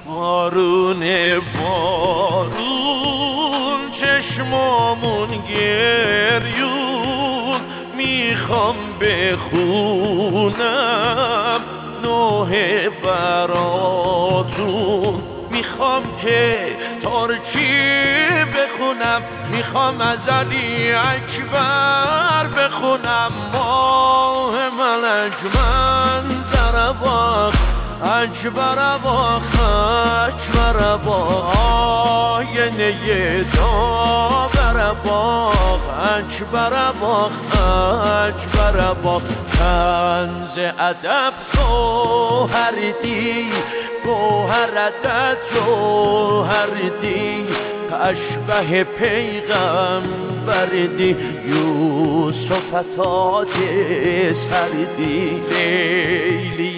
بارون بارون چشمامون گریون، میخوام بخونم نوحه براتون، میخوام که ترکی بخونم، میخوام از علی اکبر بخونم. ماه من اجمن زرباخ اکبر باخ اکبر باخ، آینه داور باخ اکبر باخ اکبر باخ. کنز ادب گوهردی، گوهرت جوهردی، اشبه پیغمبردی، یوسف تاج سردی. لیلی